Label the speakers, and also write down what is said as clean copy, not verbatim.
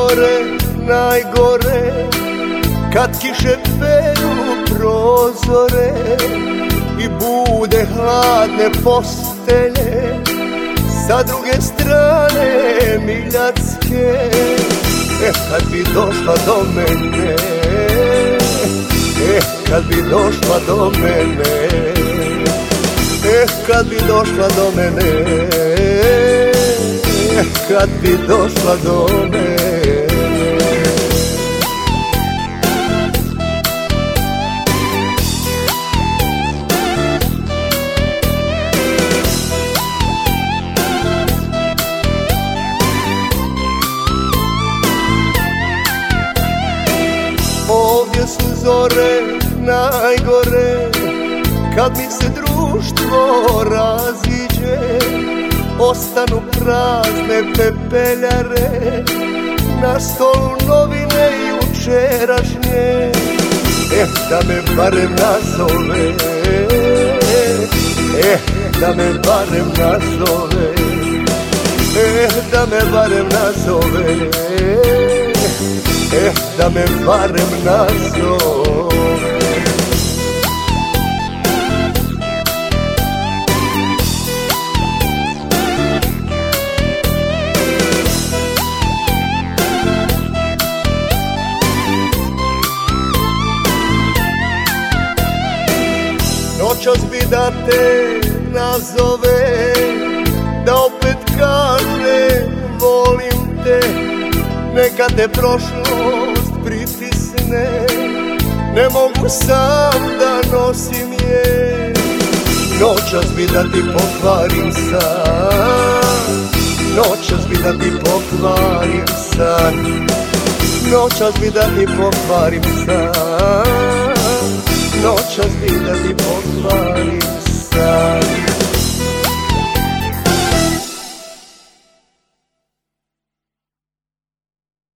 Speaker 1: zore najgore, kad kiše peru prozore i bude hladne postelje sa druge strane Miljacke. Kad bi došla do mene, kad bi došla do mene, kad bi došla do mene, kad bi došla do mene. Ovdje su zore najgore, kad mi se društvo raziđe, ostanu prazne pepeljare, na stolu novine jučerašnje. Da me barem nazove, da me barem nazove, da me barem nazove, da me barem nazove. Noćas bi da te nazove, da opet kaže volim te, neka te prošlost pritisne, ne mogu sam da nosim je. Noćas bi da ti pokvarim san, noćas bi da ti pokvarim san, noćas bi da ti pokvarim san, noćas bi da ti pokvarim san.